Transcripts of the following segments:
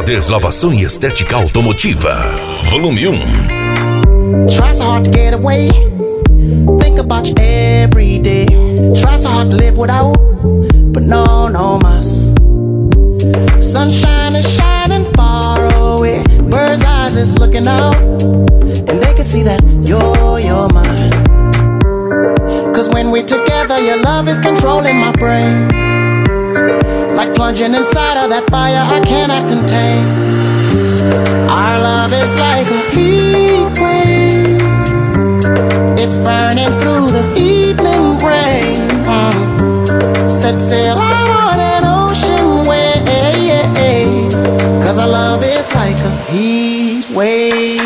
Brothers Lavação e Estética Automotiva, volume 1. Try so hard to get away, think about you every day. Try so hard to live without, but no mas. Sunshine is shining far away, bird's eyes is looking out, and they can see that you're mine. Cause when we're together, your love is controlling my brain, like plunging inside of that fire I cannot contain. Our love is like a heat wave, it's burning through the evening rain. Set sail on an ocean wave, cause our love is like a heat wave.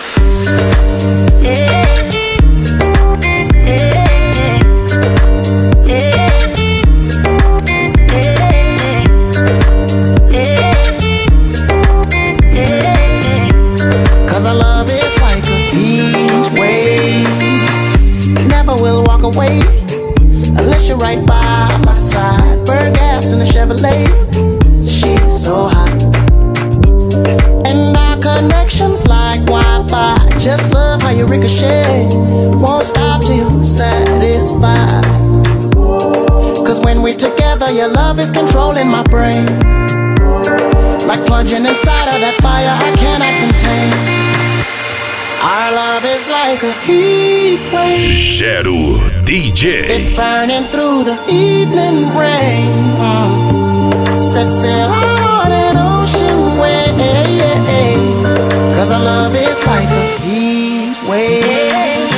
Away, unless you're right by my side. Burn gas in a Chevrolet, she's so hot, and our connection's like Wi-Fi. Just love how you ricochet, won't stop till you're satisfied. Cause when we're together, your love is controlling my brain, like plunging inside of that fire I cannot contain. Our love is like a heat wave, Gero DJ. it's burning through the evening rain. Set sail on an ocean wave, cause our love is like a heat wave.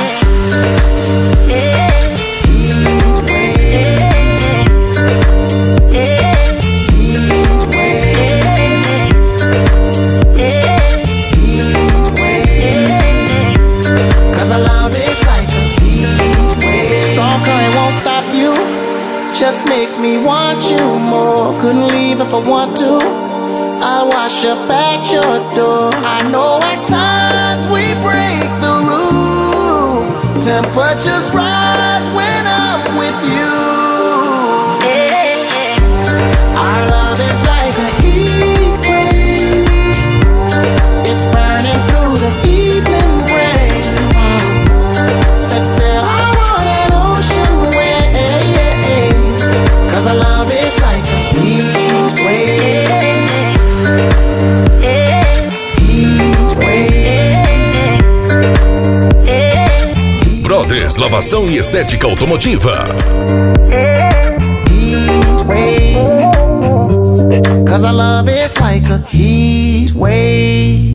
Just makes me want you more. Couldn't leave if I want to. I'll wash up at your door. I know at times we break the rule. Temperatures rise when I'm with you. Our love is like a heat wave, it's burning through the evening rain. Set sail on an ocean wave, cause our love is like a heat wave. Heat wave. Brothers Lavação e Estética Automotiva. Heat wave, cause our love is like a heat wave.